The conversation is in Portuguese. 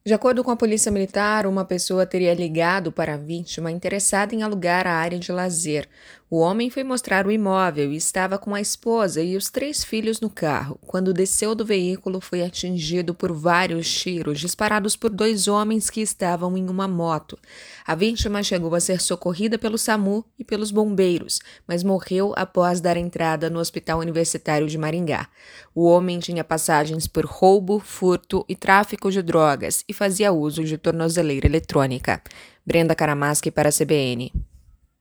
De acordo com a polícia militar, uma pessoa teria ligado para a vítima interessada em alugar a área de lazer. O homem foi mostrar o imóvel e estava com a esposa e os 3 filhos no carro. Quando desceu do veículo, foi atingido por vários tiros disparados por 2 homens que estavam em uma moto. A vítima chegou a ser socorrida pelo SAMU e pelos bombeiros, mas morreu após dar entrada no Hospital Universitário de Maringá. O homem tinha passagens por roubo, furto e tráfico de drogas e fazia uso de tornozeleira eletrônica. Brenda Caramaschi para a CBN.